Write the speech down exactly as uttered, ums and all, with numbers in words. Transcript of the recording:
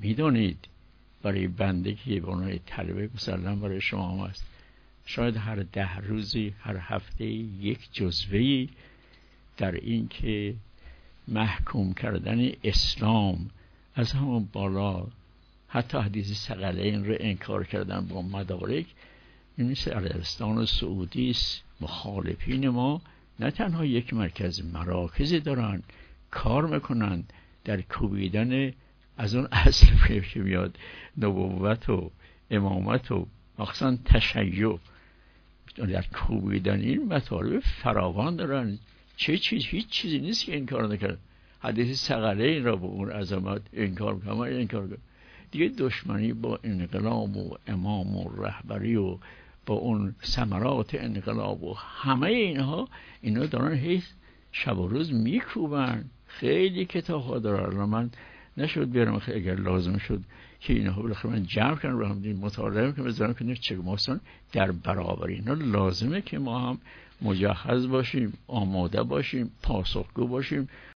میدونید برای بنده که به عنوان طلبه مثلا برای شما هم هست، شاید هر ده روزی، هر هفته یک جزوه‌ای در این که محکوم کردن اسلام از همون بالا، حتی حدیث ثقلین رو انکار کردن با مدارک، این مثل عربستان و سعودی است. مخالفین ما نه تنها یک مرکز، مراکزی دارن کار میکنن در کوبیدن از اون اصل که میاد نبوت و امامت و مخصوصا تشیع، در کوبیدن این مطالب فراوان دارن. چه چیز؟ هیچ چیزی نیست که انکار نکرد. حدیث ثقلین را با اون عظمت انکار کنم انکار کنم دیگه. دشمنی با انقلاب و امام و رهبری و با اون ثمرات انقلاب و همه اینها، اینا دارن هیچ شب و روز میکوبن. خیلی کتاب ها دارن. من نشد بیارم، اگر لازم شد که اینها بالاخره من جمع کنم رو هم دین مطالعه کنم بذارم که چه ماستان در برابر اینا لازمه که ما هم مجهز باشیم، آماده باشیم، پاسخگو باشیم.